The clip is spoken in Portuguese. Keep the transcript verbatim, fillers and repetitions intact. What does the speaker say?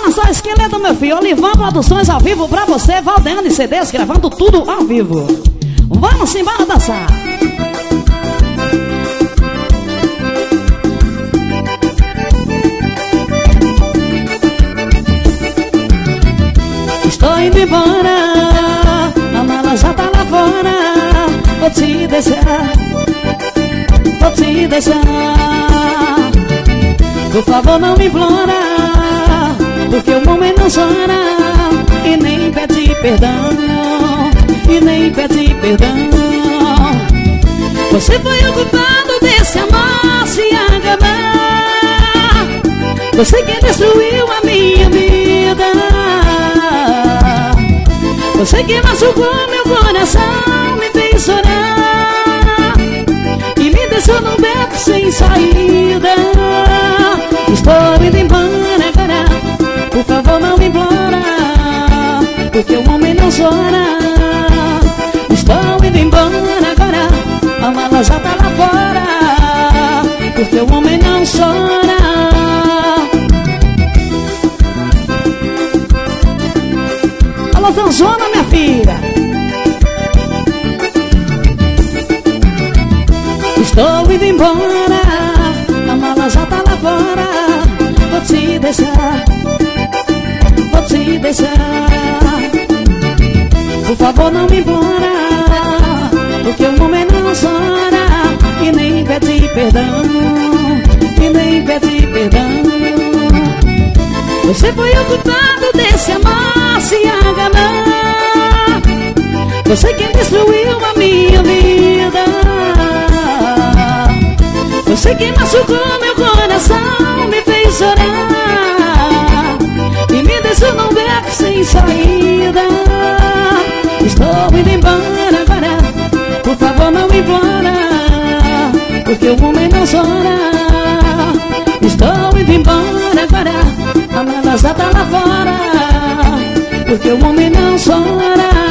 Só esqueleto, meu filho. Olivão Produções ao vivo pra você. Valdeane C Ds gravando tudo ao vivo. Vamos embora dançar. Estou indo embora, a mala já tá lá fora. Vou te deixar, vou te deixar. Por favor não me implora, porque o homem não chora e nem pede perdão, e nem pede perdão. Você foi o culpado desse amor se acabar. Você que destruiu a minha vida. Você que machucou meu coração, me fez chorar e me deixou num beco sem saída. Estou indo embora agora, por favor não me implora, porque o homem não chora. Estou indo embora agora, a mala já tá lá fora, porque o homem não chora. Alô, Zanzona, minha filha. Estou indo embora, a mala já tá lá fora. Vou te deixar, vou te deixar. Por favor não me embora, porque o homem não chora e nem pede perdão, e nem pede perdão. Você foi o culpado desse amor se acabar. Você que destruiu a minha vida. Você que machucou meu coração, me fez chorar e me deixou num beco sem saída. Estou indo embora agora, por favor não me implora, porque o homem não chora. Estou indo embora agora, a mala já tá lá fora, porque o homem não chora.